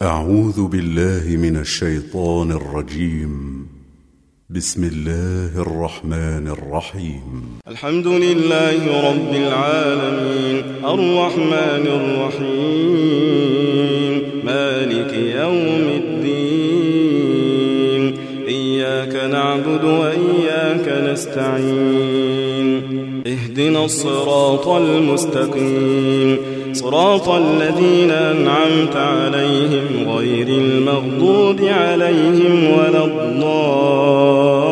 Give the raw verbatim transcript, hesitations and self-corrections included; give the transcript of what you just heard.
أعوذ بالله من الشيطان الرجيم. بسم الله الرحمن الرحيم. الحمد لله رب العالمين، الرحمن الرحيم، مالك يوم الدين، إياك نعبد وإياك نستعين، اهدنا الصراط المستقيم، صراط الذين أنعمت عليهم غير المغضوب عليهم ولا الضالين.